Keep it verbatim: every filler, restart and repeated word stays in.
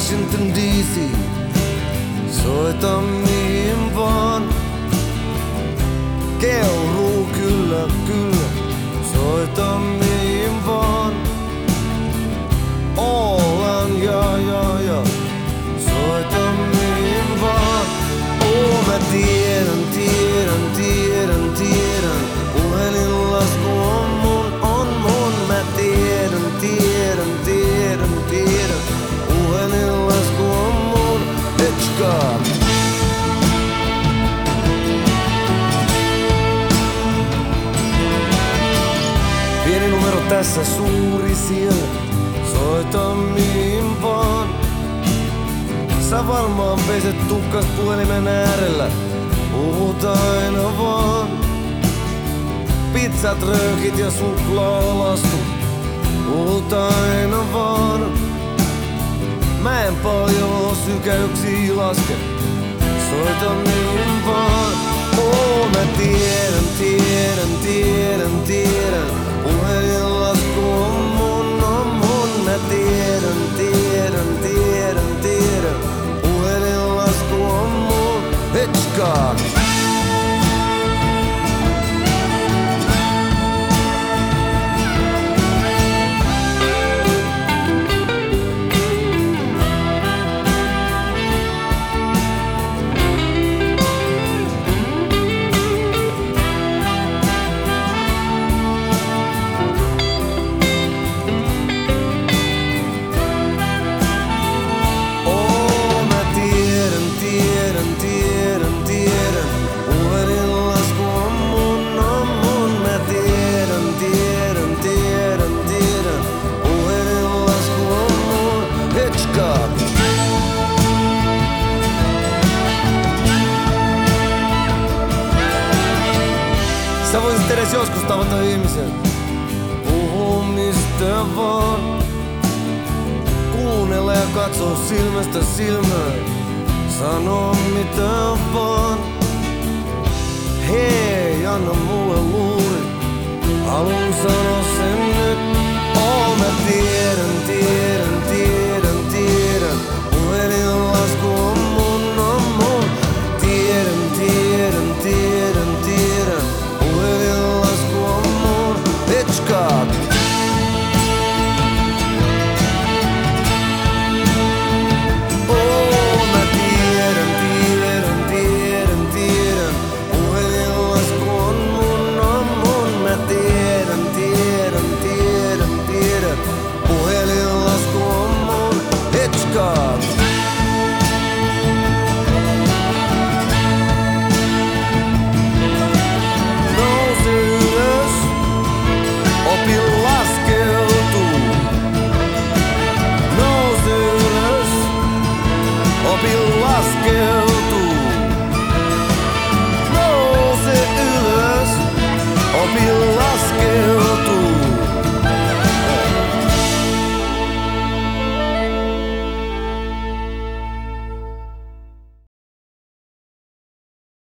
Washington D C. Soita mihin vaan. Keuruu kyllä, kyllä. Soita mihin vaan. Ollaan ja ja ja. Soita mihin vaan. Oo mä tiedän, tiedän, tiedän, tiedän. Puhelinlasku on mun, on mun. Mä tiedän, tiedän, tiedän, tiedän. Puhelinlasku on mun. Hitchcock. Pieni numero tässä, suuri siellä. Soita mihin vaan. Sä varmaan peset tukkas puhelimen äärellä. Puhut aina vaan. Pizzat, röökit ja suklaalastu. Puhut aina vaan. Mä en paljon sykäyksiä laske. Soita mihin vaan. Oo mä tiedän, tiedän, tiedän, tiedän. Puhelinlasku on mun, on mun. Mä tiedän, tiedän, tiedän, tiedän. Puhelinlasku on mun. Hitchcock. Sä voisit edes joskus tavata ihmisen. Puhu mistä vaan. Kuunnella ja katso silmästä silmään. Sano mitä vaan. Hei, anna mulle luo.